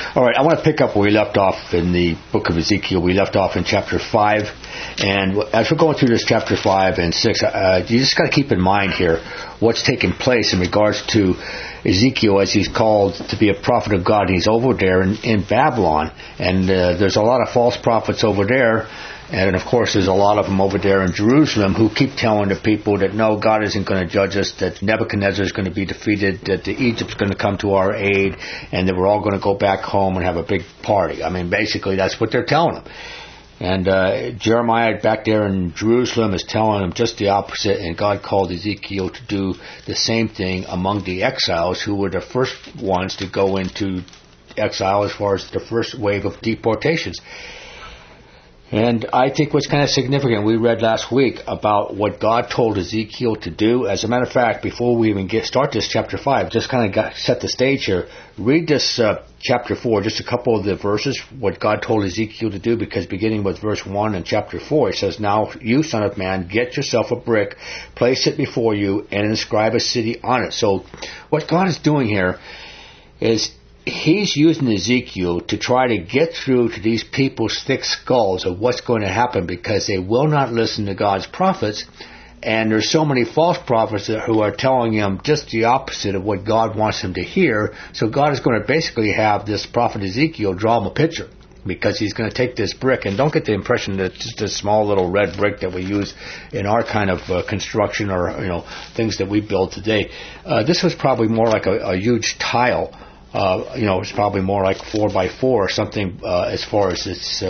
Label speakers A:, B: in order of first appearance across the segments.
A: All right, I want to pick up where we left off in the book of Ezekiel. We left off in chapter 5. And as we're going through this chapter 5 and 6, you just got to keep in mind here what's taking place in regards to Ezekiel as he's called to be a prophet of God. And he's over there in Babylon. And there's a lot of false prophets over there. And, of course, there's a lot of them over there in Jerusalem who keep telling the people that, no, God isn't going to judge us, that Nebuchadnezzar is going to be defeated, that Egypt's going to come to our aid, and that we're all going to go back home and have a big party. I mean, basically, that's what they're telling them. And Jeremiah back there in Jerusalem is telling them just the opposite, and God called Ezekiel to do the same thing among the exiles who were the first ones to go into exile as far as the first wave of deportations. And I think what's kind of significant, we read last week about what God told Ezekiel to do. As a matter of fact, before we even start this chapter 5, just kind of set the stage here. Read this chapter 4, just a couple of the verses, what God told Ezekiel to do, because beginning with verse 1 in chapter 4, it says, "Now you, son of man, get yourself a brick, place it before you, and inscribe a city on it." So what God is doing here is He's using Ezekiel to try to get through to these people's thick skulls of what's going to happen, because they will not listen to God's prophets, and there's so many false prophets who are telling them just the opposite of what God wants them to hear. So God is going to basically have this prophet Ezekiel draw him a picture, because he's going to take this brick, and don't get the impression that it's just a small little red brick that we use in our kind of construction or things that we build today. This was probably more like a huge tile. It's probably more like 4 by 4 or something as far as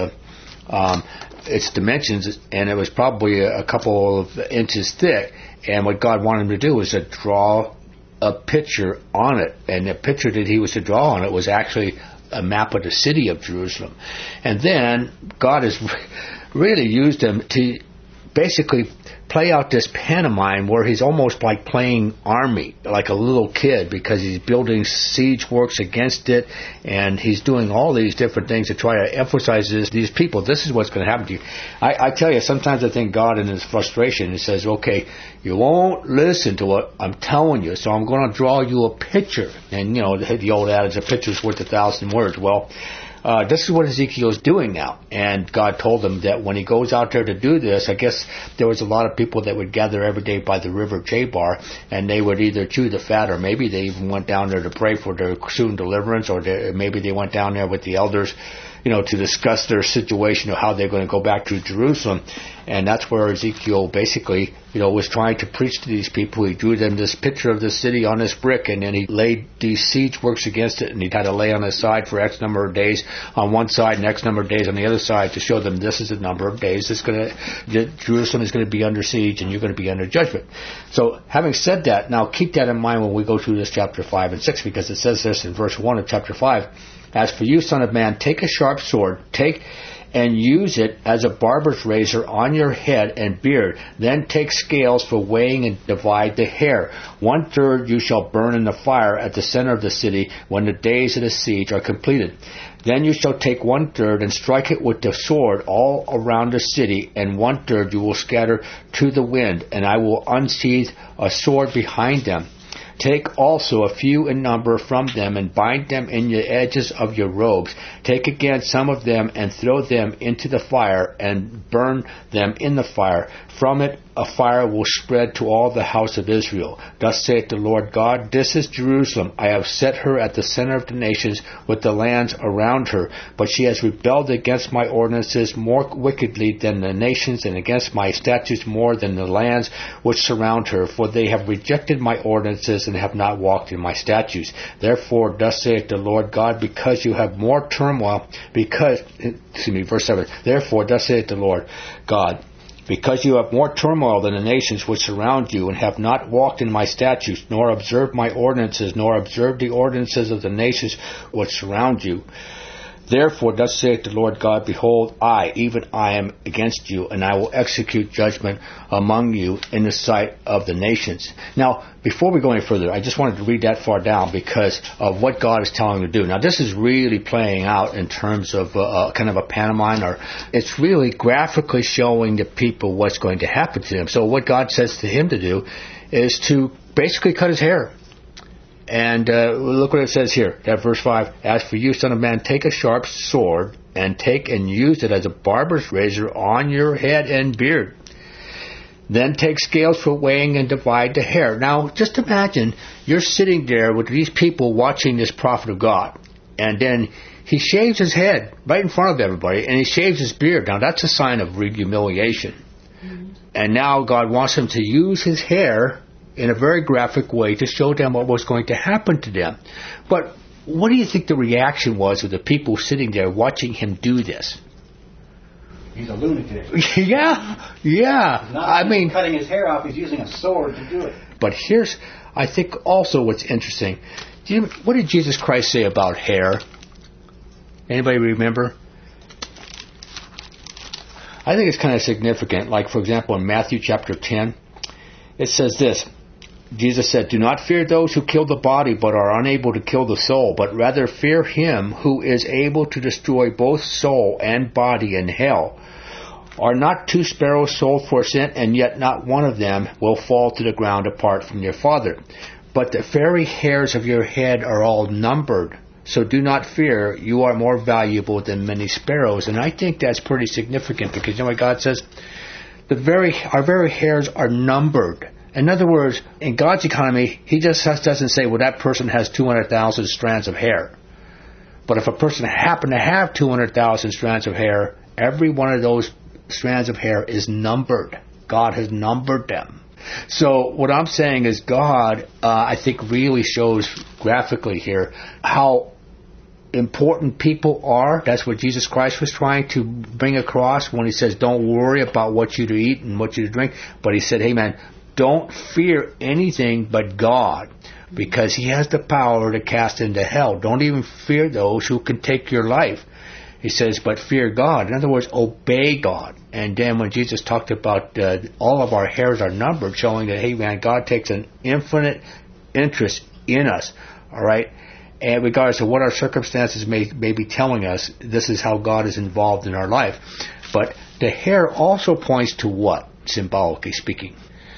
A: its dimensions, and it was probably a couple of inches thick. And what God wanted him to do was to draw a picture on it, and the picture that he was to draw on it was actually a map of the city of Jerusalem. And then God has really used him to basically play out this pantomime where he's almost like playing army, like a little kid, because he's building siege works against it, and he's doing all these different things to try to emphasize these people. This is what's going to happen to you. I tell you, sometimes I think God in his frustration, he says, okay, you won't listen to what I'm telling you, so I'm going to draw you a picture. And, the old adage, a picture's worth 1,000 words. Well, this is what Ezekiel is doing now. And God told him that when he goes out there to do this, I guess there was a lot of people that would gather every day by the river Chebar, and they would either chew the fat, or maybe they even went down there to pray for their soon deliverance, or maybe they went down there with the elders, to discuss their situation of how they're going to go back to Jerusalem. And that's where Ezekiel basically, was trying to preach to these people. He drew them this picture of the city on this brick, and then he laid these siege works against it, and he had to lay on his side for X number of days on one side and X number of days on the other side to show them this is the number of days Jerusalem is going to be under siege, and you're going to be under judgment. So having said that, now keep that in mind when we go through this chapter 5 and 6, because it says this in verse 1 of chapter 5. "As for you, son of man, take a sharp sword, and use it as a barber's razor on your head and beard. Then take scales for weighing and divide the hair. 1/3 you shall burn in the fire at the center of the city when the days of the siege are completed. Then you shall take 1/3 and strike it with the sword all around the city, and 1/3 you will scatter to the wind, and I will unsheathe a sword behind them. Take also a few in number from them, and bind them in the edges of your robes. Take again some of them, and throw them into the fire, and burn them in the fire. From it a fire will spread to all the house of Israel. Thus saith the Lord God, this is Jerusalem. I have set her at the center of the nations, with the lands around her. But she has rebelled against my ordinances more wickedly than the nations, and against my statutes more than the lands which surround her. For they have rejected my ordinances, and have not walked in my statutes. Therefore, thus saith the Lord God, because you have more turmoil, verse 7. Therefore, thus saith the Lord God, because you have more turmoil than the nations which surround you, and have not walked in my statutes, nor observed my ordinances, nor observed the ordinances of the nations which surround you. Therefore, thus saith the Lord God, behold, even I am against you, and I will execute judgment among you in the sight of the nations. Now, before we go any further, I just wanted to read that far down because of what God is telling him to do. Now, this is really playing out in terms of kind of a pantomime, or it's really graphically showing the people what's going to happen to them. So what God says to him to do is to basically cut his hair. And look what it says here, that verse 5. As for you, son of man, take a sharp sword and take and use it as a barber's razor on your head and beard. Then take scales for weighing and divide the hair. Now, just imagine you're sitting there with these people watching this prophet of God. And then he shaves his head right in front of everybody, and he shaves his beard. Now, that's a sign of humiliation. Mm-hmm. And now God wants him to use his hair in a very graphic way to show them what was going to happen to them. But what do you think the reaction was of the people sitting there watching him do this?
B: He's a lunatic.
A: Yeah.
B: He's cutting his hair off. He's using a sword to do it.
A: But here's, I think, also what's interesting. What did Jesus Christ say about hair? Anybody remember? I think it's kind of significant. Like, for example, in Matthew chapter 10, it says this. Jesus said, do not fear those who kill the body but are unable to kill the soul, but rather fear him who is able to destroy both soul and body in hell. Are not 2 sparrows sold for a cent, and yet not one of them will fall to the ground apart from your Father? But the very hairs of your head are all numbered. So do not fear, you are more valuable than many sparrows. And I think that's pretty significant, because you know what God says? Our very hairs are numbered. In other words, in God's economy, he just doesn't say, well, that person has 200,000 strands of hair. But if a person happened to have 200,000 strands of hair, every one of those strands of hair is numbered. God has numbered them. So what I'm saying is God, I think, really shows graphically here how important people are. That's what Jesus Christ was trying to bring across when he says, don't worry about what you to eat and what you to drink. But he said, hey man, don't fear anything but God, because he has the power to cast into hell. Don't even fear those who can take your life. He says, but fear God. In other words, obey God. And then when Jesus talked about all of our hairs are numbered, showing that, hey man, God takes an infinite interest in us. All right? And regardless of what our circumstances may be telling us, this is how God is involved in our life. But the hair also points to what, symbolically speaking?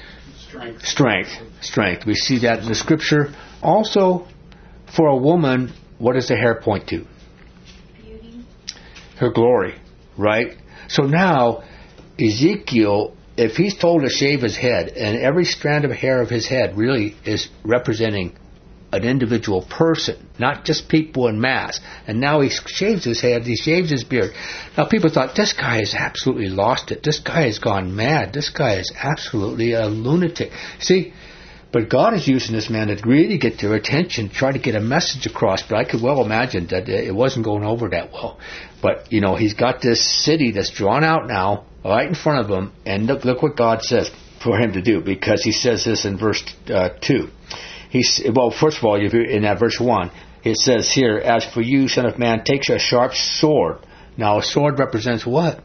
A: Strength. We see that in the scripture. Also, for a woman, what does the hair point to?
C: Beauty.
A: Her glory, right? So now, Ezekiel, if he's told to shave his head, and every strand of hair of his head really is representing an individual person, not just people in mass. And now he shaves his head, he shaves his beard. Now people thought, this guy has absolutely lost it. This guy has gone mad. This guy is absolutely a lunatic. See, but God is using this man to really get their attention, try to get a message across. But I could well imagine that it wasn't going over that well. But, you know, he's got this city that's drawn out now, right in front of him. And look what God says for him to do, because he says this in verse 2. Well, first of all, in that verse 1, it says here, as for you, son of man, take a sharp sword. Now, a sword represents what?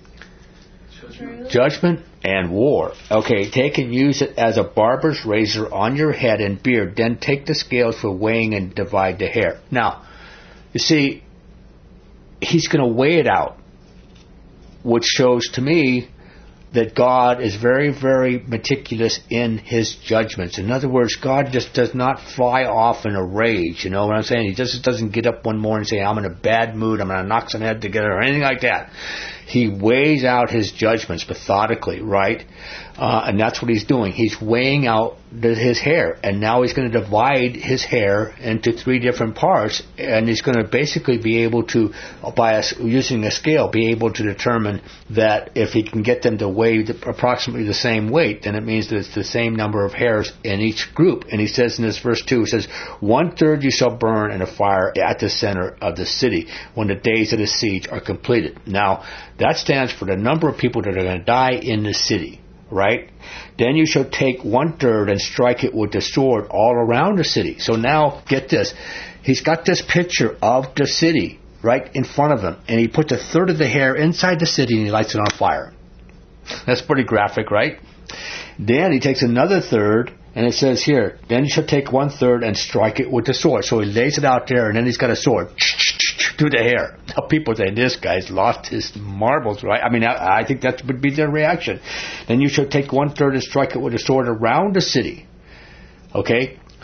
A: Judgment and war. Okay, take and use it as a barber's razor on your head and beard. Then take the scales for weighing and divide the hair. Now, you see, he's going to weigh it out, which shows to me that God is very, very meticulous in his judgments. In other words, God just does not fly off in a rage. You know what I'm saying? He just doesn't get up one morning and say, I'm in a bad mood, I'm going to knock some head together, or anything like that. He weighs out his judgments methodically, right? And that's what he's doing. He's weighing out his hair, and now he's going to divide his hair into 3 different parts, and he's going to basically be able to, using a scale, be able to determine that if he can get them to weigh approximately the same weight, then it means that it's the same number of hairs in each group. And he says in this verse 2, he says, 1/3 you shall burn in a fire at the center of the city when the days of the siege are completed. Now, that stands for the number of people that are going to die in the city, right? Then you shall take 1/3 and strike it with the sword all around the city. So now, get this. He's got this picture of the city right in front of him, and he puts 1/3 of the hair inside the city and he lights it on fire. That's pretty graphic, right? Then he takes another 1/3, and it says here, then you shall take 1/3 and strike it with the sword. So he lays it out there, and then he's got a sword through the hair. Now people say, this guy's lost his marbles, right? I mean, I think that would be their reaction. Then you shall take 1/3 and strike it with a sword around the city. Okay?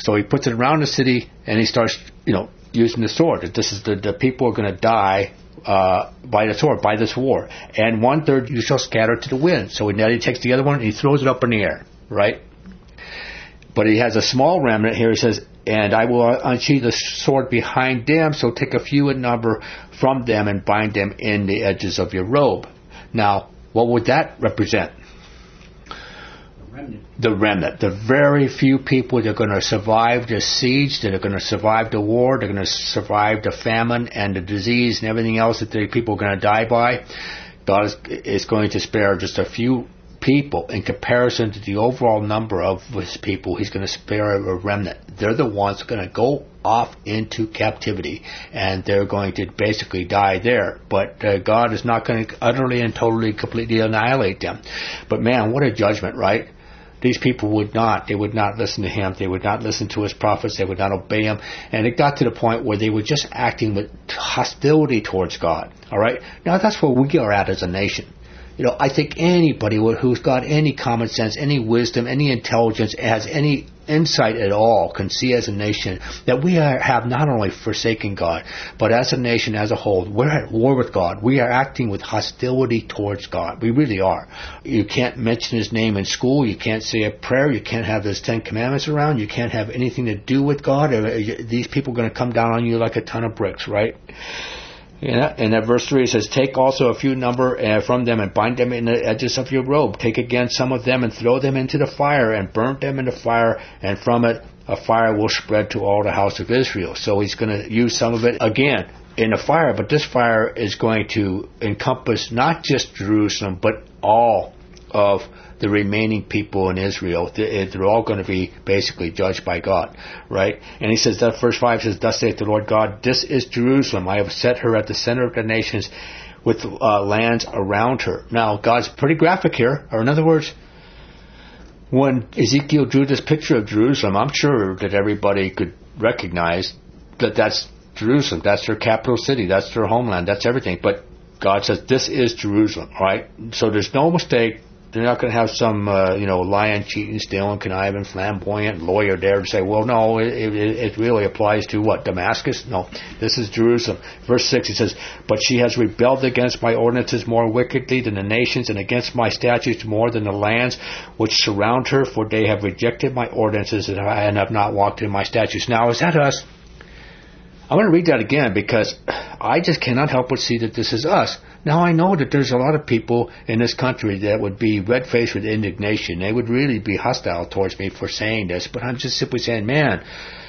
A: So he puts it around the city, and he starts, using the sword. This is the people are going to die by the sword, by this war. And 1/3 you shall scatter to the wind. So now he takes the other one and he throws it up in the air, right? But he has a small remnant here. He says, and I will unsheathe the sword behind them, so take a few in number from them and bind them in the edges of your robe. Now, what would that represent? The remnant. The very few people that are going to survive the siege, that are going to survive the war, they're going to survive the famine and the disease and everything else that the people are going to die by. God is going to spare just a few people in comparison to the overall number of his people. He's going to spare a remnant. They're the ones who are going to go off into captivity, and they're going to basically die there. But God is not going to utterly and totally, completely annihilate them. But man, what a judgment, right? These people would not listen to him. They would not listen to his prophets. They would not obey him. And it got to the point where they were just acting with hostility towards God. All right? Now that's where we are at as a nation. I think anybody who's got any common sense, any wisdom, any intelligence, has any insight at all can see as a nation that we have not only forsaken God, but as a nation as a whole, we're at war with God. We are acting with hostility towards God. We really are. You can't mention his name in school. You can't say a prayer. You can't have his 10 commandments around. You can't have anything to do with God. These people are going to come down on you like a ton of bricks, right? Yeah, and at verse 3 it says, take also a few number from them and bind them in the edges of your robe. Take again some of them and throw them into the fire and burn them in the fire, and from it a fire will spread to all the house of Israel. So he's going to use some of it again in the fire, but this fire is going to encompass not just Jerusalem, but all of the remaining people in Israel. They're all going to be basically judged by God, right? And he says, that verse 5 says, thus saith the Lord God, this is Jerusalem. I have set her at the center of the nations with lands around her. Now, God's pretty graphic here. Or in other words, when Ezekiel drew this picture of Jerusalem, I'm sure that everybody could recognize that that's Jerusalem. That's their capital city. That's their homeland. That's everything. But God says, this is Jerusalem, right? So there's no mistake. They're not going to have some, lying, cheating, stealing, conniving, flamboyant lawyer there to say, well, no, it really applies to what, Damascus? No, this is Jerusalem. Verse 6, it says, but she has rebelled against my ordinances more wickedly than the nations, and against my statutes more than the lands which surround her, for they have rejected my ordinances and have not walked in my statutes. Now, is that us? I'm going to read that again because I just cannot help but see that this is us. Now, I know that there's a lot of people in this country that would be red-faced with indignation. They would really be hostile towards me for saying this, but I'm just simply saying, man,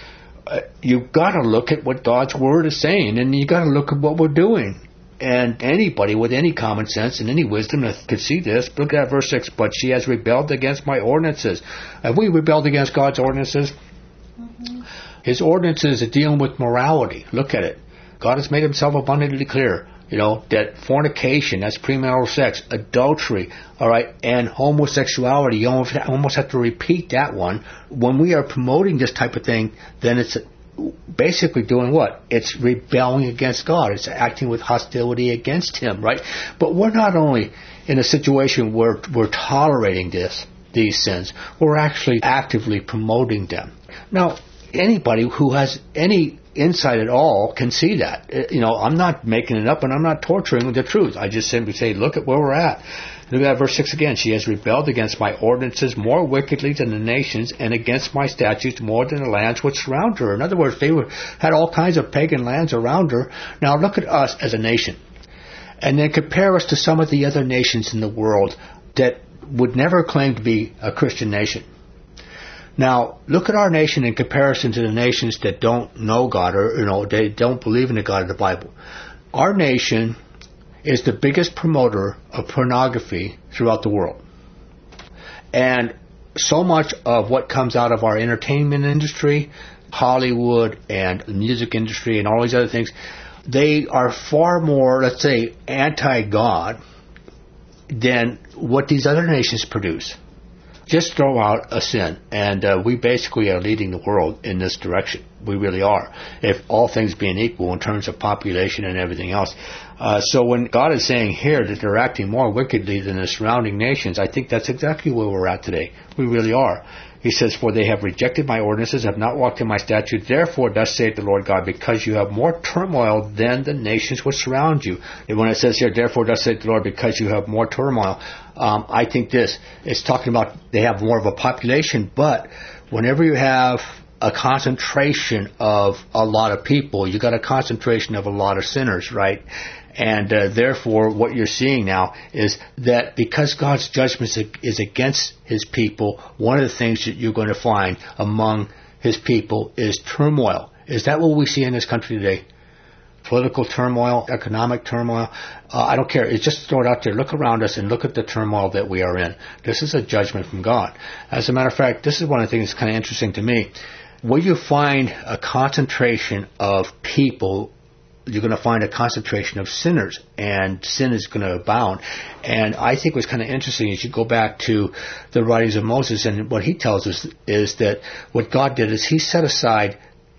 A: you've got to look at what God's Word is saying, and you've got to look at what we're doing. And anybody with any common sense and any wisdom could see this. Look at verse 6, but she has rebelled against my ordinances. Have we rebelled against God's ordinances? Mm-hmm. His ordinances are dealing with morality. Look at it. God has made himself abundantly clear, that fornication, that's premarital sex, adultery, all right, and homosexuality. You almost have to repeat that one. When we are promoting this type of thing, then it's basically doing what? It's rebelling against God. It's acting with hostility against him, right? But we're not only in a situation where we're tolerating these sins, we're actually actively promoting them. Now, anybody who has any insight at all can see that. I'm not making it up and I'm not torturing the truth. I just simply say, look at where we're at. Look at verse 6 again. She has rebelled against my ordinances more wickedly than the nations, and against my statutes more than the lands which surround her. In other words, they had all kinds of pagan lands around her. Now look at us as a nation. And then compare us to some of the other nations in the world that would never claim to be a Christian nation. Now, look at our nation in comparison to the nations that don't know God, or they don't believe in the God of the Bible. Our nation is the biggest promoter of pornography throughout the world. And so much of what comes out of our entertainment industry, Hollywood and the music industry and all these other things, they are far more, let's say, anti-God than what these other nations produce. Just throw out a sin, and we basically are leading the world in this direction. We really are, if all things being equal in terms of population and everything else. So when God is saying here that they're acting more wickedly than the surrounding nations, I think that's exactly where we're at today. We really are. He says, for they have rejected my ordinances, have not walked in my statutes. Therefore, thus saith the Lord God, because you have more turmoil than the nations which surround you. And when it says here, therefore, thus saith the Lord, because you have more turmoil, I think this is talking about they have more of a population, but whenever you have a concentration of a lot of people, you got a concentration of a lot of sinners, right? And therefore, what you're seeing now is that because God's judgment is against His people, one of the things that you're going to find among His people is turmoil. Is that what we see in this country today? Political turmoil, economic turmoil. I don't care. It's just throw it out there. Look around us and look at the turmoil that we are in. This is a judgment from God. As a matter of fact, this is one of the things that's kind of interesting to me. Where you find a concentration of people, you're going to find a concentration of sinners, and sin is going to abound. And I think what's kind of interesting is you go back to the writings of Moses, and what he tells us is that what God did is He set aside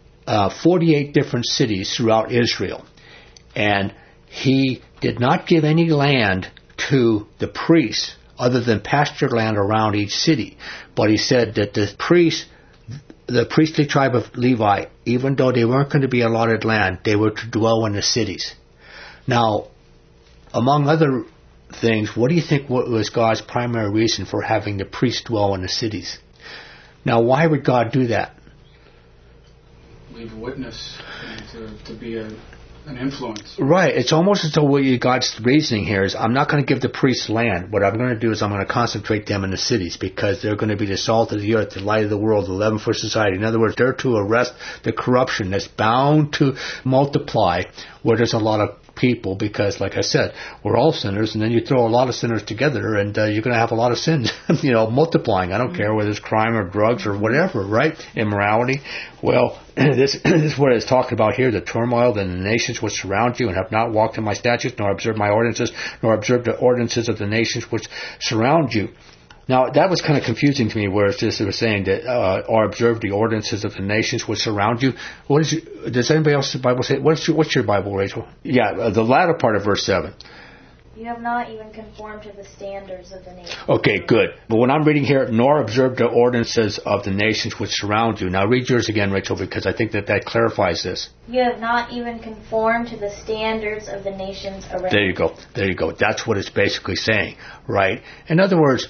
A: 48 different cities throughout Israel, and He did not give any land to the priests other than pasture land around each city. But He said that the priestly tribe of Levi, even though they weren't going to be allotted land, they were to dwell in the cities. Now, among other things, what do you think was God's primary reason for having the priests dwell in the cities? Now, why would God do that?
C: Leave a witness and to be an influence.
A: Right. It's almost as though what God's reasoning here is, I'm not going to give the priests land. What I'm going to do is I'm going to concentrate them in the cities, because they're going to be the salt of the earth, the light of the world, the leaven for society. In other words, they're to arrest the corruption that's bound to multiply where there's a lot of people, because, like I said, we're all sinners, and then you throw a lot of sinners together, and you're going to have a lot of sins, multiplying. I don't care whether it's crime or drugs or whatever, right? Immorality. Well, this is what it's talking about here, the turmoil in the nations which surround you, and have not walked in my statutes, nor observed my ordinances, nor observed the ordinances of the nations which surround you. Now, that was kind of confusing to me, where it was saying that, or observe the ordinances of the nations which surround you. Does anybody else's Bible say? What's your Bible, Rachel? Yeah, the latter part of verse 7.
D: You have not even conformed to the standards of the nations.
A: Okay, good. But when I'm reading here, nor observe the ordinances of the nations which surround you. Now read yours again, Rachel, because I think that clarifies this.
D: You have not even conformed to the standards of the nations around you.
A: There you go. That's what it's basically saying, right? In other words,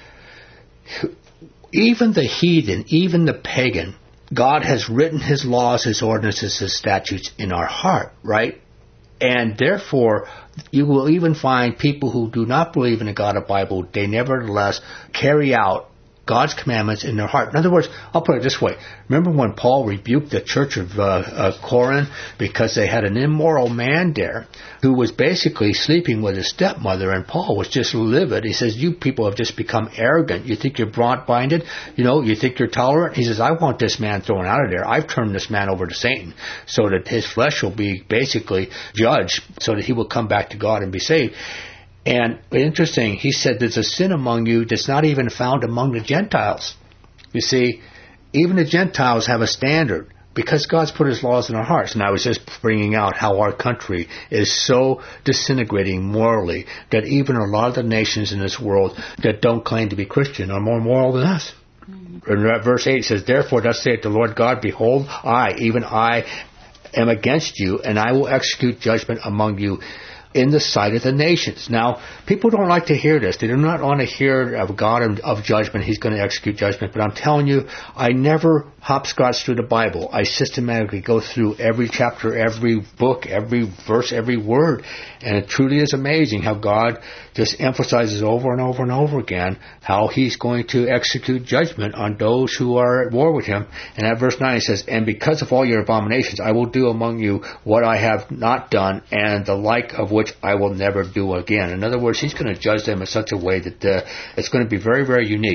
A: even the heathen, even the pagan, God has written His laws, His ordinances, His statutes in our heart, right? And therefore, you will even find people who do not believe in the God of the Bible, they nevertheless carry out God's commandments in their heart. In other words, I'll put it this way. Remember when Paul rebuked the church of Corinth because they had an immoral man there who was basically sleeping with his stepmother, and Paul was just livid. He says, you people have just become arrogant. You think you're broad-minded? You think you're tolerant? He says, I want this man thrown out of there. I've turned this man over to Satan so that his flesh will be basically judged, so that he will come back to God and be saved. And interesting, he said there's a sin among you that's not even found among the Gentiles. You see, even the Gentiles have a standard because God's put His laws in our hearts. And I was just bringing out how our country is so disintegrating morally that even a lot of the nations in this world that don't claim to be Christian are more moral than us. In verse 8 it says, therefore thus saith the Lord God, behold, even I am against you, and I will execute judgment among you in the sight of the nations. Now, people don't like to hear this. They do not want to hear of God of judgment. He's going to execute judgment. But I'm telling you, I never hopscotch through the Bible. I systematically go through every chapter, every book, every verse, every word. And it truly is amazing how God just emphasizes over and over and over again how He's going to execute judgment on those who are at war with Him. And at verse 9 it says, and because of all your abominations, I will do among you what I have not done, and the like of which I will never do again. In other words, He's going to judge them in such a way that it's going to be very, very unique.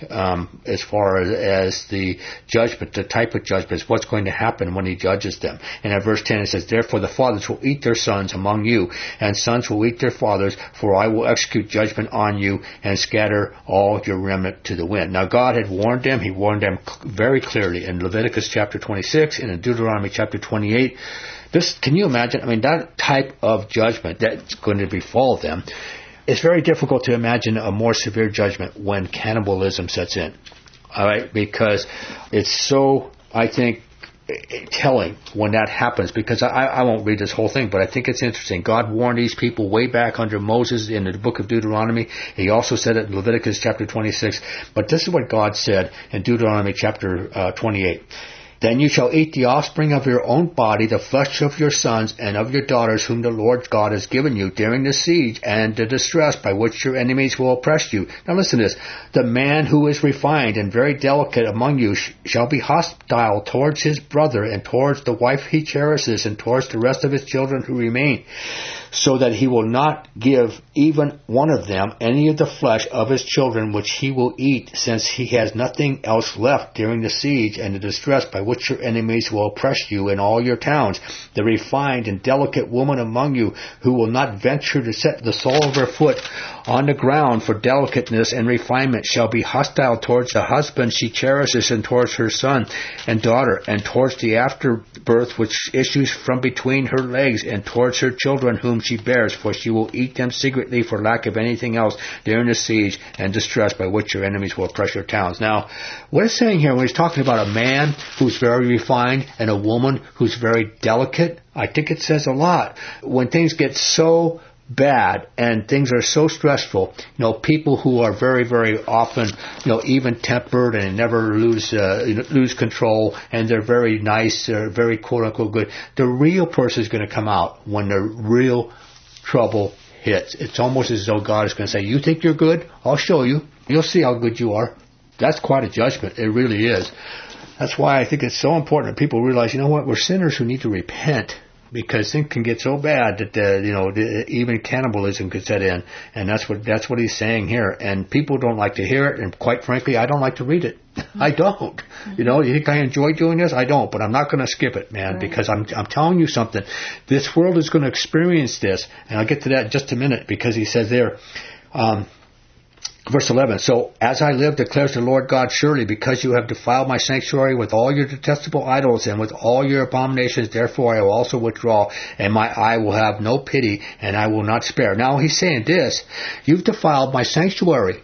A: as far as the judgment, the type of judgment, what's going to happen when he judges them. And at verse 10 it says, "Therefore the fathers will eat their sons among you, and sons will eat their fathers, for I will execute judgment on you and scatter all your remnant to the wind." Now God had warned them. He warned them very clearly in Leviticus chapter 26 and in Deuteronomy chapter 28. Can you imagine? I mean, that type of judgment that's going to befall them. It's very difficult to imagine a more severe judgment when cannibalism sets in. All right, because it's so, I think, telling when that happens, because I won't read this whole thing, but I think it's interesting. God warned these people way back under Moses in the book of Deuteronomy. He also said it in Leviticus chapter 26. But this is what God said in Deuteronomy chapter 28. "Then you shall eat the offspring of your own body, the flesh of your sons and of your daughters, whom the Lord God has given you during the siege and the distress by which your enemies will oppress you." Now listen to this. "The man who is refined and very delicate among you shall be hostile towards his brother and towards the wife he cherishes and towards the rest of his children who remain, so that he will not give even one of them any of the flesh of his children which he will eat, since he has nothing else left during the siege and the distress by which your enemies will oppress you in all your towns. The refined and delicate woman among you, who will not venture to set the sole of her foot on the ground for delicateness and refinement, shall be hostile towards the husband she cherishes and towards her son and daughter, and towards the afterbirth which issues from between her legs, and towards her children whom she bears, for she will eat them secretly for lack of anything else during the siege and distress by which your enemies will oppress your towns." Now, what it's saying here when he's talking about a man who's very refined and a woman who's very delicate, I think it says a lot. When things get so bad and things are so stressful, people who are very, very often, even-tempered and never lose control, and they're very nice, they're very quote-unquote good. The real person is going to come out when the real trouble hits. It's almost as though God is going to say, "You think you're good? I'll show you. You'll see how good you are." That's quite a judgment. It really is. That's why I think it's so important that people realize, we're sinners who need to repent, because things can get so bad that even cannibalism could set in, and that's what he's saying here. And people don't like to hear it, and quite frankly, I don't like to read it. I don't. You think I enjoy doing this? I don't, but I'm not going to skip it, man, because I'm telling you something. This world is going to experience this, and I'll get to that in just a minute, because he says there. Verse 11, "So as I live, declares the Lord God, surely because you have defiled my sanctuary with all your detestable idols and with all your abominations, therefore I will also withdraw, and my eye will have no pity, and I will not spare." Now he's saying this: you've defiled my sanctuary,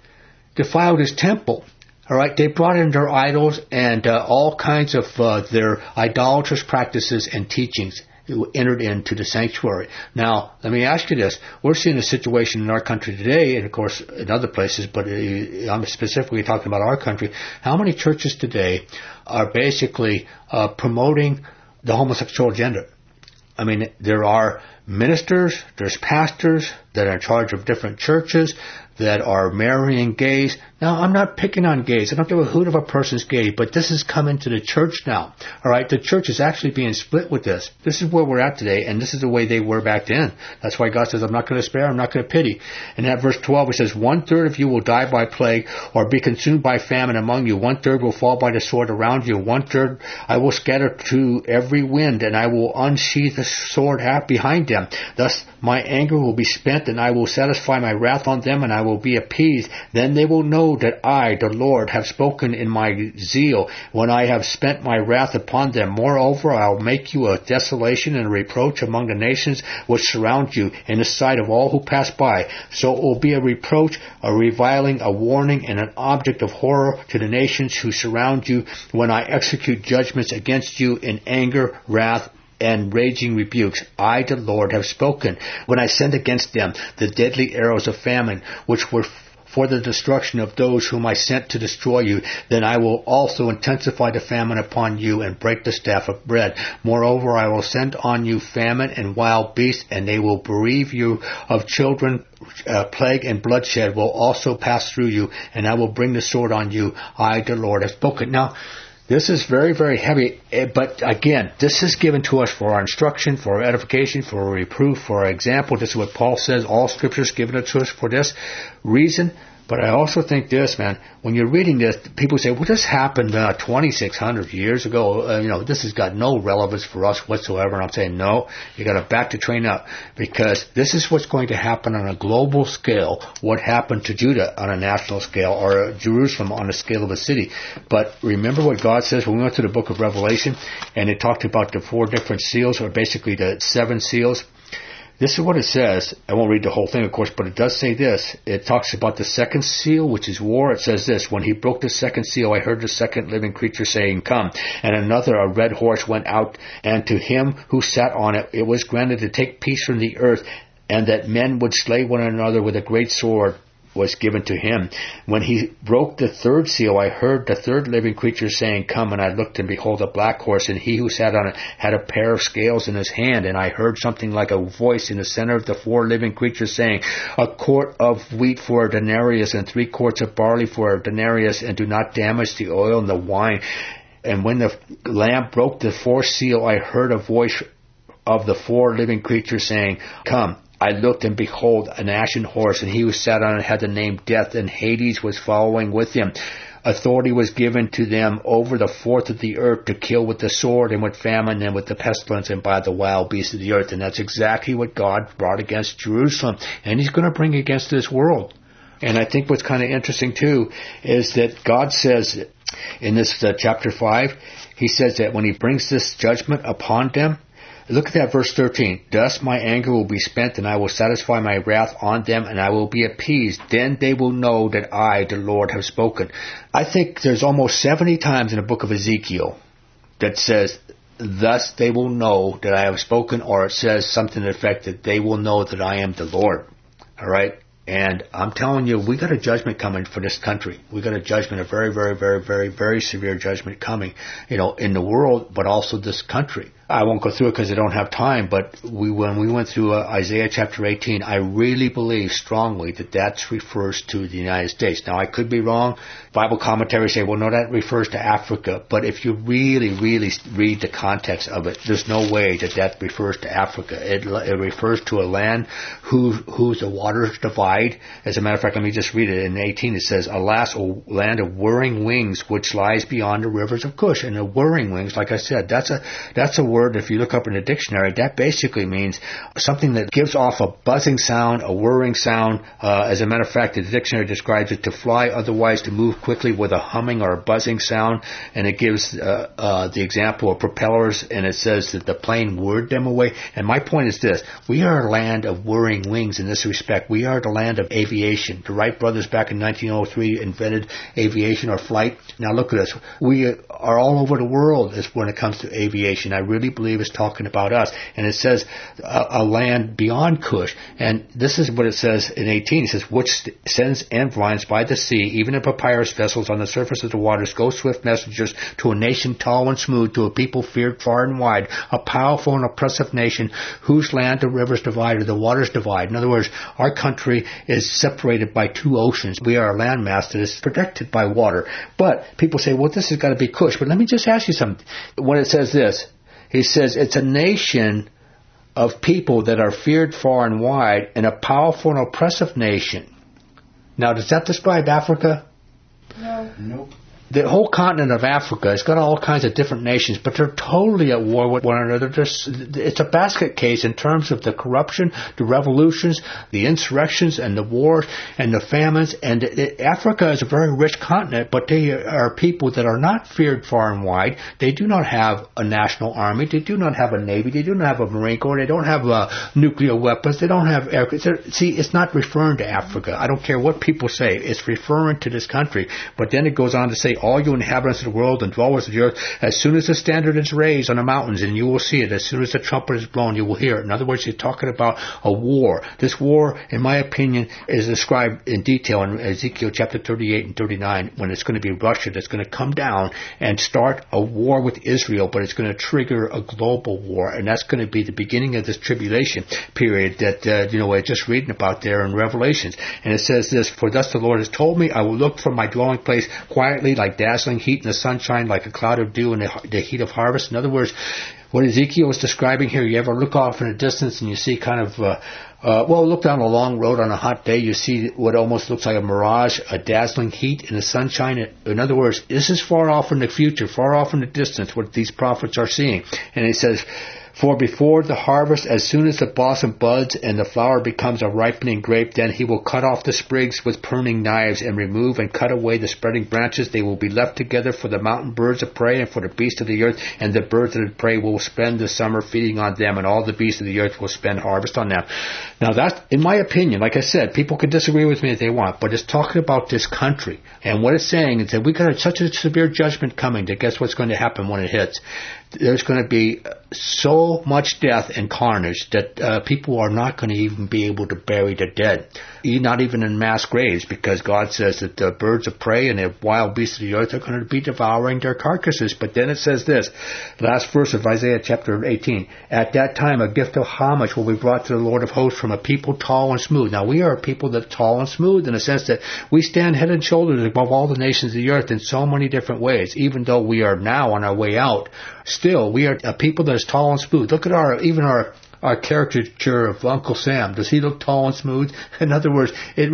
A: defiled his temple. All right, they brought in their idols and all kinds of their idolatrous practices and teachings entered into the sanctuary. Now, let me ask you this. We're seeing a situation in our country today, and of course in other places, but I'm specifically talking about our country. How many churches today are basically promoting the homosexual agenda? I mean, there are ministers, there's pastors that are in charge of different churches that are marrying gays. Now, I'm not picking on gays. I don't give a hoot if a person's gay, but this has come into the church now. All right, the church is actually being split with this. This is where we're at today, and this is the way they were back then. That's why God says, "I'm not going to spare, I'm not going to pity." And at verse 12, it says, "1/3 of you will die by plague or be consumed by famine among you. 1/3 will fall by the sword around you. 1/3 I will scatter to every wind, and I will unsheath the sword behind them. Thus my anger will be spent, and I will satisfy my wrath on them, and I will be appeased. Then they will know that I, the Lord, have spoken in my zeal, when I have spent my wrath upon them. Moreover, I will make you a desolation and a reproach among the nations which surround you, in the sight of all who pass by. So it will be a reproach, a reviling, a warning, and an object of horror to the nations who surround you, when I execute judgments against you in anger, wrath, and raging rebukes. I, the Lord, have spoken. When I send against them the deadly arrows of famine, which were for the destruction of those whom I sent to destroy you, then I will also intensify the famine upon you and break the staff of bread. Moreover, I will send on you famine and wild beasts, and they will bereave you of children. Plague and bloodshed will also pass through you, and I will bring the sword on you. I, the Lord, have spoken. Now, this is very, very heavy, but again, this is given to us for our instruction, for our edification, for our reproof, for our example. This is what Paul says, all Scripture is given to us for this reason, But I also think this, man, when you're reading this, people say, well, this happened 2,600 years ago. This has got no relevance for us whatsoever. And I'm saying, no, you got to back the train up, because this is what's going to happen on a global scale, what happened to Judah on a national scale, or Jerusalem on a scale of a city. But remember what God says when we went to the book of Revelation, and it talked about the 4 different seals, or basically the 7 seals. This is what it says. I won't read the whole thing, of course, but it does say this. It talks about the second seal, which is war. It says this: when he broke the second seal, I heard the second living creature saying, come. And another, a red horse, went out, and to him who sat on it, it was granted to take peace from the earth, and that men would slay one another with a great sword was given to him. When he broke the third seal, I heard the third living creature saying, come, and I looked, and behold, a black horse, and he who sat on it had a pair of scales in his hand, and I heard something like a voice in the center of the 4 living creatures saying, a quart of wheat for a denarius, and 3 quarts of barley for a denarius, and do not damage the oil and the wine. And when the Lamb broke the 4th seal, I heard a voice of the 4 living creatures saying, come. I looked, and behold, an ashen horse, and he who sat on it had the name Death, and Hades was following with him. Authority was given to them over the 4th of the earth to kill with the sword, and with famine, and with the pestilence, and by the wild beasts of the earth. And that's exactly what God brought against Jerusalem, and he's going to bring against this world. And I think what's kind of interesting too is that God says in this chapter 5, he says that when he brings this judgment upon them, look at that verse 13. Thus my anger will be spent, and I will satisfy my wrath on them, and I will be appeased. Then they will know that I, the Lord, have spoken. I think there's almost 70 times in the book of Ezekiel that says, thus they will know that I have spoken, or it says something to the effect that they will know that I am the Lord. All right? And I'm telling you, we got a judgment coming for this country. We got a judgment, a very, very, very, very, very severe judgment coming, in the world, but also this country. I won't go through it because I don't have time, but when we went through Isaiah chapter 18, I really believe strongly that refers to the United States. Now, I could be wrong. Bible commentaries say, well, no, that refers to Africa. But if you really, really read the context of it, there's no way that refers to Africa. It refers to a land whose the waters divide. As a matter of fact, let me just read it. In 18, it says, alas, O land of whirring wings, which lies beyond the rivers of Cush. And the whirring wings, like I said, that's a word. If you look up in the dictionary, that basically means something that gives off a buzzing sound, a whirring sound. As a matter of fact, the dictionary describes it to fly, otherwise to move quickly with a humming or a buzzing sound. And it gives the example of propellers, and it says that the plane whirred them away. And my point is this: we are a land of whirring wings in this respect. We are the land of aviation. The Wright brothers back in 1903 invented aviation, or flight. Now look at us. We are all over the world when it comes to aviation. I really believe it's talking about us. And it says a land beyond Cush. And this is what it says in 18. It says, which sends envoys by the sea, even in papyrus vessels on the surface of the waters, go swift messengers to a nation tall and smooth, to a people feared far and wide, a powerful and oppressive nation, whose land the rivers divide, or the waters divide. In other words, our country is separated by 2 oceans. We are a landmass that is protected by water. But people say, well, this has got to be Cush. But let me just ask you something. When it says this, he says it's a nation of people that are feared far and wide, and a powerful and oppressive nation. Now, does that describe Africa?
D: No.
B: Nope.
A: The whole continent of Africa has got all kinds of different nations, but they're totally at war with one another. It's a basket case in terms of the corruption, the revolutions, the insurrections, and the wars, and the famines. And Africa is a very rich continent, but they are people that are not feared far and wide. They do not have a national army. They do not have a navy. They do not have a Marine Corps. They don't have nuclear weapons. They don't have air. See, it's not referring to Africa. I don't care what people say. It's referring to this country. But then it goes on to say, all you inhabitants of the world and dwellers of the earth, as soon as the standard is raised on the mountains, and you will see it, as soon as the trumpet is blown, you will hear it. In other words, he's talking about a war. This war, in my opinion, is described in detail in Ezekiel chapter 38 and 39, when it's going to be Russia that's going to come down and start a war with Israel, but it's going to trigger a global war, and that's going to be the beginning of this tribulation period that, we're just reading about there in Revelations. And it says this, for thus the Lord has told me, I will look from my dwelling place quietly, like dazzling heat in the sunshine, like a cloud of dew in the heat of harvest. In other words, what Ezekiel is describing here, you ever look off in the distance and you see kind of, look down a long road on a hot day, you see what almost looks like a mirage, a dazzling heat in the sunshine. In other words, this is far off in the future, far off in the distance, what these prophets are seeing. And it says, for before the harvest, as soon as the blossom buds and the flower becomes a ripening grape, then he will cut off the sprigs with pruning knives and remove and cut away the spreading branches. They will be left together for the mountain birds of prey and for the beasts of the earth, and the birds of the prey will spend the summer feeding on them, and all the beasts of the earth will spend harvest on them. Now that's, in my opinion, like I said, people can disagree with me if they want, but it's talking about this country. And what it's saying is that we got such a severe judgment coming that guess what's going to happen when it hits? There's going to be so much death and carnage that people are not going to even be able to bury the dead, not even in mass graves, because God says that the birds of prey and the wild beasts of the earth are going to be devouring their carcasses. But then it says this, last verse of Isaiah chapter 18, at that time a gift of homage will be brought to the Lord of hosts from a people tall and smooth. Now we are a people that are tall and smooth in the sense that we stand head and shoulders above all the nations of the earth in so many different ways. Even though we are now on our way out, still we are a people that is tall and smooth. Look at our caricature of Uncle Sam. Does he look tall and smooth? In other words,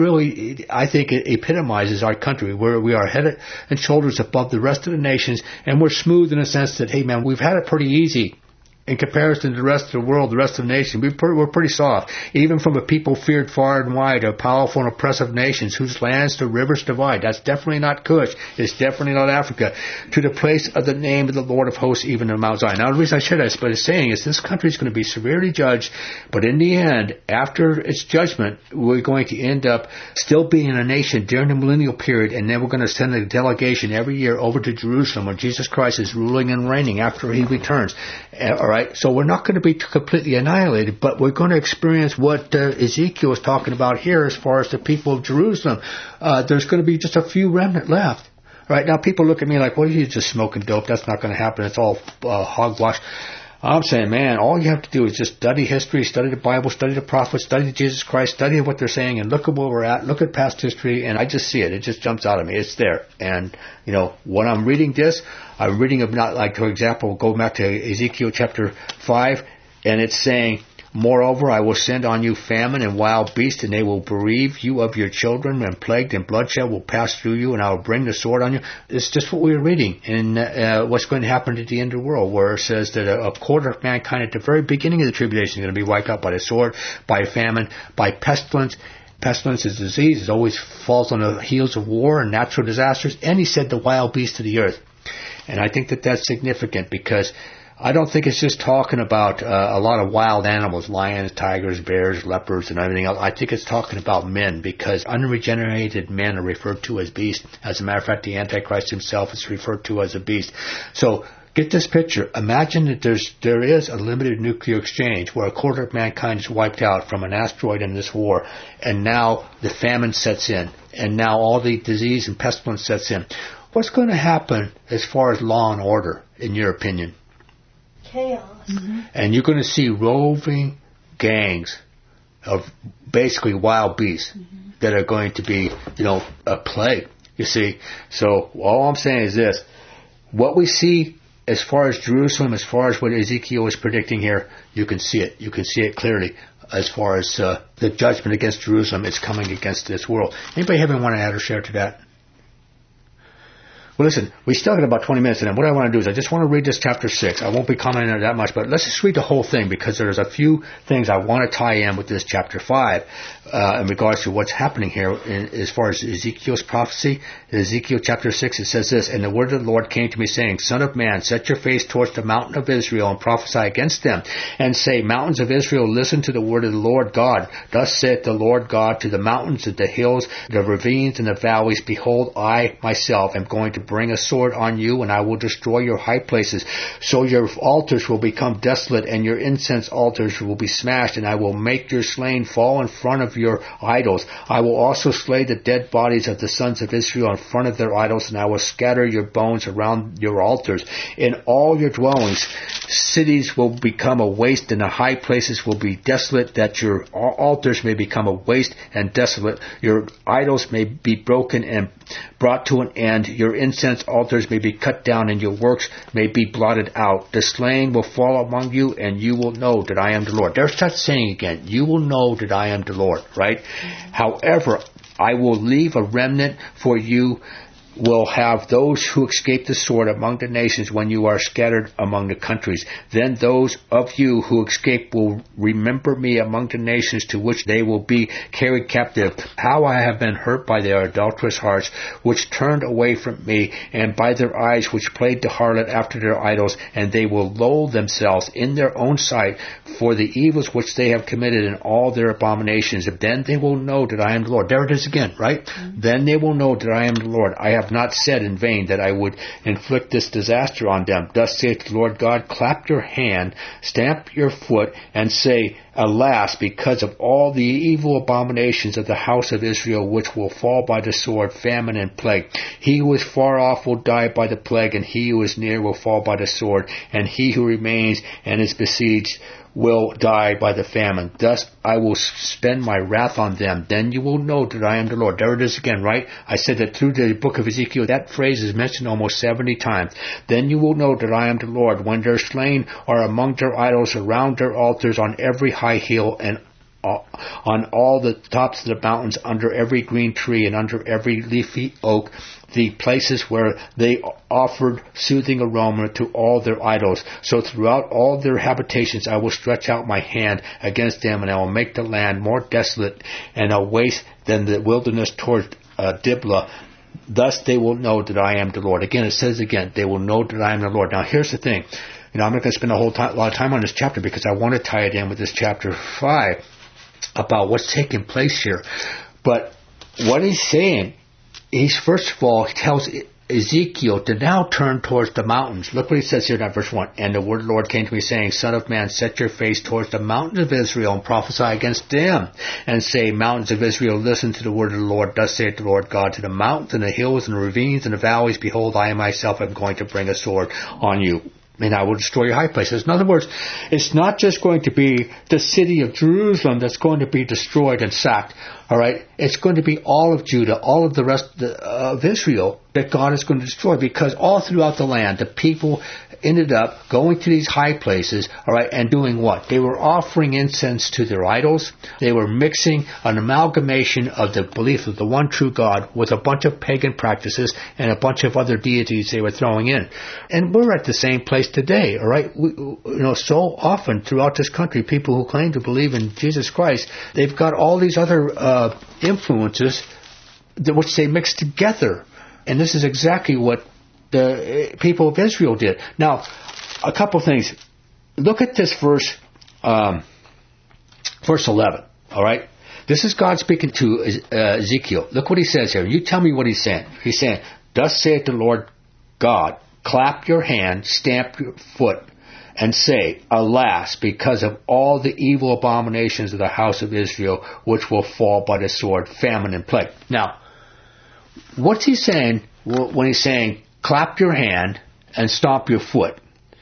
A: I think it epitomizes our country, where we are head and shoulders above the rest of the nations, and we're smooth in the sense that, hey man, we've had it pretty easy. In comparison to the rest of the world, the rest of the nation, we're pretty soft. Even from a people feared far and wide, of powerful and oppressive nations, whose lands the rivers divide. That's definitely not Cush. It's definitely not Africa. To the place of the name of the Lord of hosts, even in Mount Zion. Now, the reason I share this, but it's saying is this country is going to be severely judged, but in the end, after its judgment, we're going to end up still being a nation during the millennial period, and then we're going to send a delegation every year over to Jerusalem, where Jesus Christ is ruling and reigning after he returns. All right, so we're not going to be completely annihilated, but we're going to experience what Ezekiel is talking about here as far as the people of Jerusalem. There's going to be just a few remnant left. All right, now people look at me like, what are you just smoking dope? That's not going to happen. It's all hogwash. I'm saying, man, all you have to do is just study history, study the Bible, study the prophets, study Jesus Christ, study what they're saying, and look at where we're at, look at past history, and I just see it. It just jumps out at me. It's there. And, when I'm reading this, I'm reading about, like, for example, go back to Ezekiel chapter 5, and it's saying, moreover, I will send on you famine and wild beasts, and they will bereave you of your children, and plague and bloodshed will pass through you, and I will bring the sword on you. It's just what we were reading in what's going to happen at the end of the world, where it says that a quarter of mankind at the very beginning of the tribulation is going to be wiped out by the sword, by famine, by pestilence. Pestilence is disease. It always falls on the heels of war and natural disasters. And he said the wild beasts of the earth. And I think that that's significant, because I don't think it's just talking about a lot of wild animals, lions, tigers, bears, leopards, and everything else. I think it's talking about men, because unregenerated men are referred to as beasts. As a matter of fact, the Antichrist himself is referred to as a beast. So get this picture. Imagine that there is a limited nuclear exchange where a quarter of mankind is wiped out from an asteroid in this war, and now the famine sets in, and now all the disease and pestilence sets in. What's going to happen as far as law and order, in your opinion?
D: Chaos.
A: Mm-hmm. And you're going to see roving gangs of basically wild beasts that are going to be, a plague, you see. So all I'm saying is this. What we see as far as Jerusalem, as far as what Ezekiel is predicting here, you can see it. You can see it clearly as far as the judgment against Jerusalem is coming against this world. Anybody have anything want to add or share to that? Well, listen, we still got about 20 minutes, and what I want to do is I just want to read this chapter 6. I won't be commenting on it that much, but let's just read the whole thing, because there's a few things I want to tie in with this chapter 5 in regards to what's happening here as far as Ezekiel's prophecy. In Ezekiel chapter 6, it says this, and the word of the Lord came to me, saying, Son of man, set your face towards the mountain of Israel, and prophesy against them, and say, Mountains of Israel, listen to the word of the Lord God. Thus saith the Lord God to the mountains, and the hills, the ravines, and the valleys, behold, I myself am going to bring a sword on you, and I will destroy your high places. So your altars will become desolate, and your incense altars will be smashed, and I will make your slain fall in front of your idols. I will also slay the dead bodies of the sons of Israel in front of their idols, and I will scatter your bones around your altars. In all your dwellings, cities will become a waste, and the high places will be desolate, that your altars may become a waste and desolate. Your idols may be broken, and brought to an end. Your incense altars may be cut down, and your works may be blotted out. The slain will fall among you, and you will know that I am the Lord. There's that saying again. You will know that I am the Lord, right? However, I will leave a remnant for you, will have those who escape the sword among the nations when you are scattered among the countries. Then those of you who escape will remember me among the nations to which they will be carried captive. How I have been hurt by their adulterous hearts, which turned away from me, and by their eyes, which played the harlot after their idols, and they will loathe themselves in their own sight for the evils which they have committed in all their abominations. Then they will know that I am the Lord. There it is again, right? Then they will know that I am the Lord. I have not said in vain that I would inflict this disaster on them. Thus saith the Lord God, clap your hand, stamp your foot, and say, Alas, because of all the evil abominations of the house of Israel, which will fall by the sword, famine, and plague. He who is far off will die by the plague, and he who is near will fall by the sword, and he who remains and is besieged will die by the famine. Thus I will spend my wrath on them. Then you will know that I am the Lord. There it is again, right? I said that through the book of Ezekiel, that phrase is mentioned almost 70 times. Then you will know that I am the Lord, when their slain are among their idols, around their altars, on every high hill, and on all the tops of the mountains, under every green tree, and under every leafy oak, the places where they offered soothing aroma to all their idols. So throughout all their habitations I will stretch out my hand against them, and I will make the land more desolate and a waste than the wilderness toward Diblah. Thus they will know that I am the Lord. Again, it says again, they will know that I am the Lord. Now here's the thing. I'm not going to spend a lot of time on this chapter because I want to tie it in with this chapter 5 about what's taking place here. But what he's saying, he's first of all, he tells Ezekiel to now turn towards the mountains. Look what he says here in verse 1. And the word of the Lord came to me, saying, Son of man, set your face towards the mountains of Israel, and prophesy against them, and say, Mountains of Israel, listen to the word of the Lord. Thus saith the Lord God, to the mountains and the hills and the ravines and the valleys, behold, I myself am going to bring a sword on you, and I will destroy your high places. In other words, it's not just going to be the city of Jerusalem that's going to be destroyed and sacked. All right, it's going to be all of Judah, all of the rest of Israel that God is going to destroy, because all throughout the land, the people ended up going to these high places, all right, and doing what? They were offering incense to their idols. They were mixing an amalgamation of the belief of the one true God with a bunch of pagan practices and a bunch of other deities they were throwing in. And we're at the same place today, all right? So often throughout this country, people who claim to believe in Jesus Christ, they've got all these other influences which they mix together. And this is exactly what the people of Israel did. Now, a couple things. Look at this verse 11, all right? This is God speaking to Ezekiel. Look what he says here. You tell me what he's saying. He's saying, Thus saith the Lord God, clap your hand, stamp your foot, and say, Alas, because of all the evil abominations of the house of Israel, which will fall by the sword, famine, and plague. Now, what's he saying when he's saying, clap your hand and stomp your foot?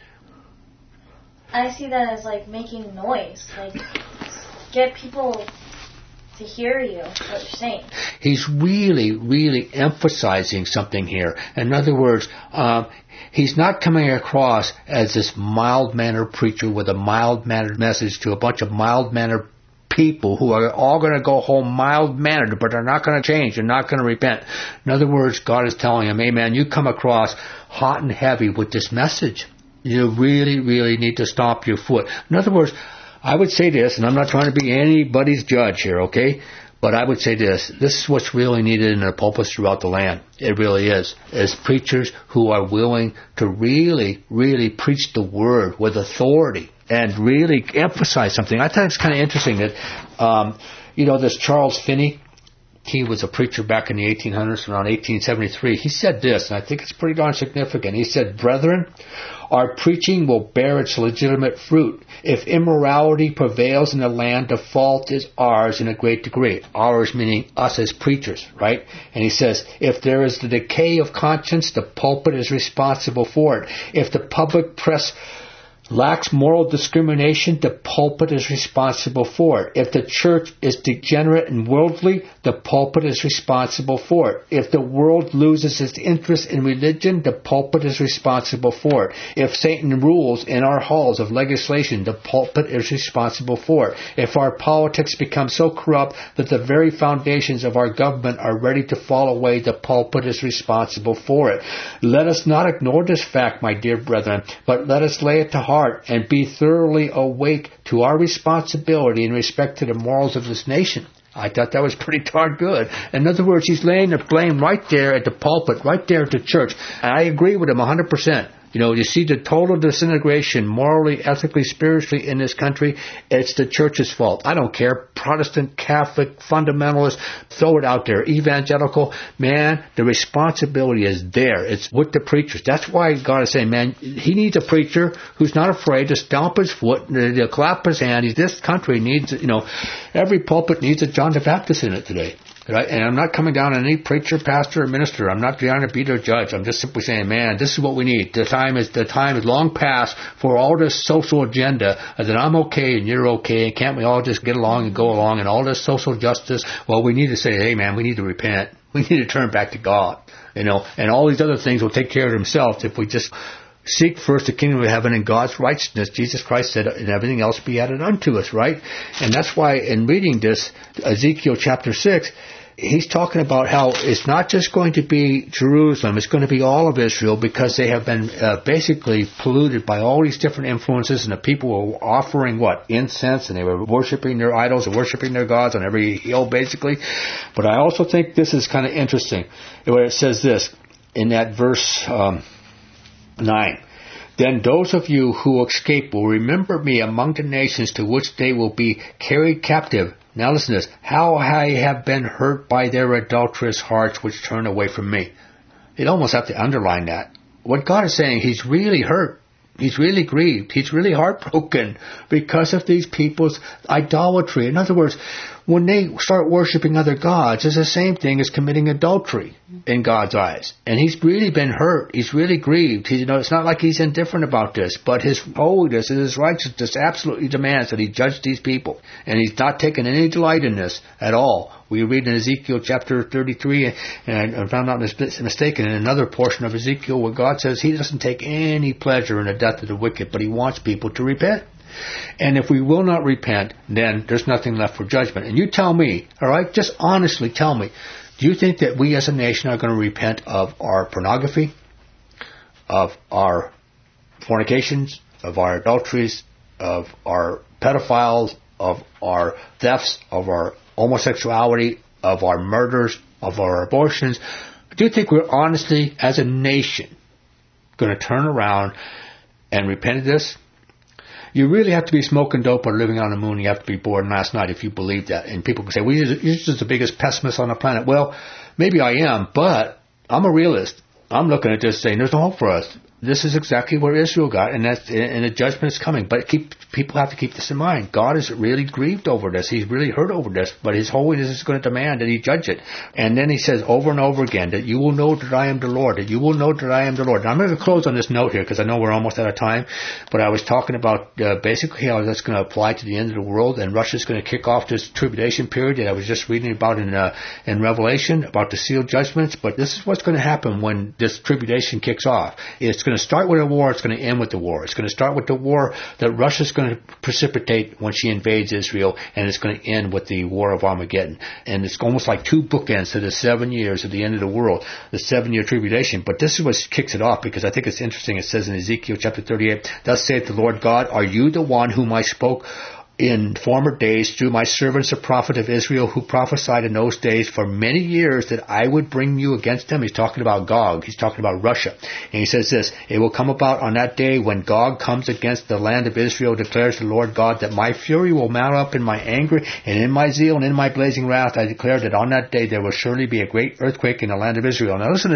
D: I see that as like making noise, like get people to hear you, what you're saying. He's
A: really, really emphasizing something here. In other words, he's not coming across as this mild-mannered preacher with a mild-mannered message to a bunch of mild-mannered people who are all going to go home mild-mannered, but they're not going to change. They're not going to repent. In other words, God is telling him, hey man, you come across hot and heavy with this message. You really, really need to stomp your foot. In other words, I would say this, and I'm not trying to be anybody's judge here, okay? But I would say this is what's really needed in the pulpits throughout the land. It really is preachers who are willing to really, really preach the word with authority and really emphasize something. I thought it's kind of interesting that, this Charles Finney, he was a preacher back in the 1800s, around 1873. He said this, and I think it's pretty darn significant. He said, Brethren, our preaching will bear its legitimate fruit. If immorality prevails in the land, the fault is ours in a great degree. Ours meaning us as preachers, right? And he says, if there is the decay of conscience, the pulpit is responsible for it. If the public press lacks moral discrimination, the pulpit is responsible for it. If the church is degenerate and worldly, the pulpit is responsible for it. If the world loses its interest in religion, the pulpit is responsible for it. If Satan rules in our halls of legislation, the pulpit is responsible for it. If our politics become so corrupt that the very foundations of our government are ready to fall away, the pulpit is responsible for it. Let us not ignore this fact, my dear brethren, but let us lay it to heart and be thoroughly awake to our responsibility in respect to the morals of this nation. I thought that was pretty darn good. In other words, he's laying the blame right there at the pulpit, right there at the church. And I agree with him 100%. You see the total disintegration morally, ethically, spiritually in this country. It's the church's fault. I don't care. Protestant, Catholic, fundamentalist, throw it out there. Evangelical, man, the responsibility is there. It's with the preachers. That's why God is saying, man, he needs a preacher who's not afraid to stomp his foot, to clap his hand. This country needs, every pulpit needs a John the Baptist in it today. Right? And I'm not coming down on any preacher, pastor, or minister. I'm not trying to be their judge. I'm just simply saying, man, this is what we need. The time is long past for all this social agenda that I'm okay and you're okay, and can't we all just get along and go along, and all this social justice. Well, we need to say, hey, man, we need to repent. We need to turn back to God. And all these other things will take care of themselves if we just seek first the kingdom of heaven and God's righteousness. Jesus Christ said, and everything else be added unto us, right? And that's why in reading this, Ezekiel chapter 6, he's talking about how it's not just going to be Jerusalem, it's going to be all of Israel, because they have been basically polluted by all these different influences, and the people were offering incense, and they were worshiping their idols and worshiping their gods on every hill, basically. But I also think this is kind of interesting, where it says this, in that verse 9. Then those of you who escape will remember me among the nations to which they will be carried captive. Now listen to this. How I have been hurt by their adulterous hearts which turn away from me. You'd almost have to underline that. What God is saying, he's really hurt. He's really grieved. He's really heartbroken because of these people's idolatry. In other words, when they start worshiping other gods, it's the same thing as committing adultery in God's eyes. And he's really been hurt. He's really grieved. It's not like he's indifferent about this, but his holiness and his righteousness absolutely demands that he judge these people. And he's not taking any delight in this at all. We read in Ezekiel chapter 33, and if I'm not mistaken, in another portion of Ezekiel, where God says he doesn't take any pleasure in the death of the wicked, but he wants people to repent. And if we will not repent, then there's nothing left for judgment. And you tell me, all right, just honestly tell me, do you think that we as a nation are going to repent of our pornography, of our fornications, of our adulteries, of our pedophiles, of our thefts, of our homosexuality, of our murders, of our abortions? Do you think we're honestly, as a nation, going to turn around and repent of this? You really have to be smoking dope or living on the moon. You have to be born last night if you believe that. And people can say, well, you're just the biggest pessimist on the planet. Well, maybe I am, but I'm a realist. I'm looking at this saying there's no hope for us. This is exactly where Israel got, and the judgment is coming. But people have to keep this in mind. God is really grieved over this. He's really hurt over this. But His holiness is going to demand that He judge it. And then He says over and over again that you will know that I am the Lord. That you will know that I am the Lord. Now I'm going to close on this note here because I know we're almost out of time. But I was talking about basically how that's going to apply to the end of the world, and Russia's going to kick off this tribulation period that I was just reading about in Revelation about the sealed judgments. But this is what's going to happen when this tribulation kicks off. It's going to start with a war. It's going to end with the war. It's going to start with the war that Russia's going to precipitate when she invades Israel, and it's going to end with the War of Armageddon. And it's almost like two bookends to the 7 years of the end of the world, the 7-year tribulation. But this is what kicks it off, because I think it's interesting. It says in Ezekiel chapter 38, "Thus saith the Lord God, are you the one whom I spoke in former days through my servants the prophet of Israel, who prophesied in those days for many years that I would bring you against them?" He's talking about Gog. He's talking about Russia. And he says this, "It will come about on that day when Gog comes against the land of Israel, declares the Lord God, that my fury will mount up in my anger, and in my zeal and in my blazing wrath I declare that on that day there will surely be a great earthquake in the land of Israel." Now listen to this.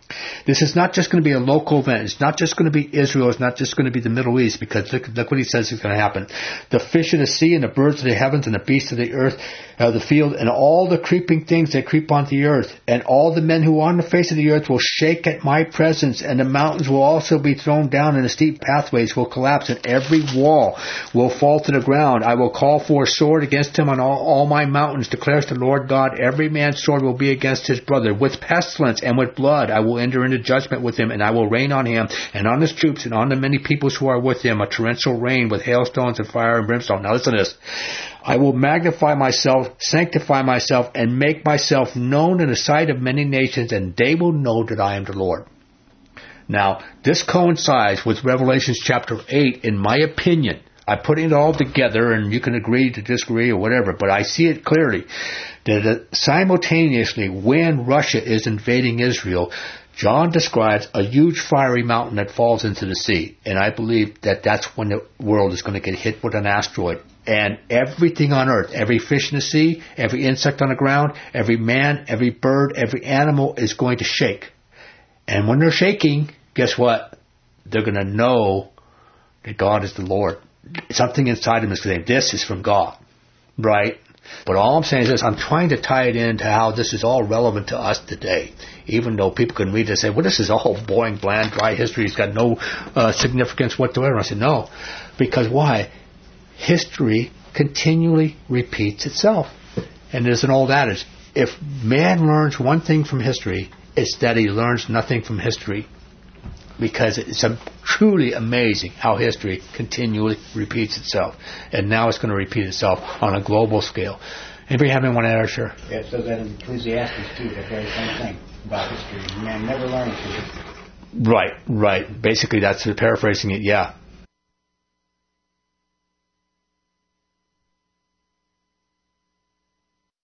A: This is not just going to be a local event. It's not just going to be Israel. It's not just going to be the Middle East, because look what he says is going to happen. The fish of the sea and the birds of the heavens and the beasts of the earth, the field, and all the creeping things that creep on the earth, and all the men who are on the face of the earth will shake at my presence, and the mountains will also be thrown down, and the steep pathways will collapse, and every wall will fall to the ground. I will call for a sword against him on all my mountains, declares the Lord God. Every man's sword will be against his brother. With pestilence and with blood I will enter into judgment with him, and I will rain on him and on his troops and on the many peoples who are with him a torrential rain with hailstones and fire and brimstone. Now listen to this. I will magnify myself, sanctify myself, and make myself known in the sight of many nations, and they will know that I am the Lord. Now, this coincides with Revelation chapter 8, in my opinion. I'm putting it all together, and you can agree to disagree or whatever, but I see it clearly that simultaneously, when Russia is invading Israel, John describes a huge fiery mountain that falls into the sea. And I believe that that's when the world is going to get hit with an asteroid. And everything on earth, every fish in the sea, every insect on the ground, every man, every bird, every animal is going to shake. And when they're shaking, guess what? They're going to know that God is the Lord. Something inside them is saying, this is from God. Right? But all I'm saying is this, I'm trying to tie it into how this is all relevant to us today. Even though people can read it and say, well, this is all boring, bland, dry history. It's got no significance whatsoever. I said, no. Because why? History continually repeats itself. And there's an old adage, if man learns one thing from history, it's that he learns nothing from history. Because it's truly amazing how history continually repeats itself. And now it's going to repeat itself on a global scale. Anybody have anyone to sure?
B: Yeah, it says that in Ecclesiastes too, the very same thing about history. Man never learns from history.
A: Right. Basically, that's paraphrasing it, yeah.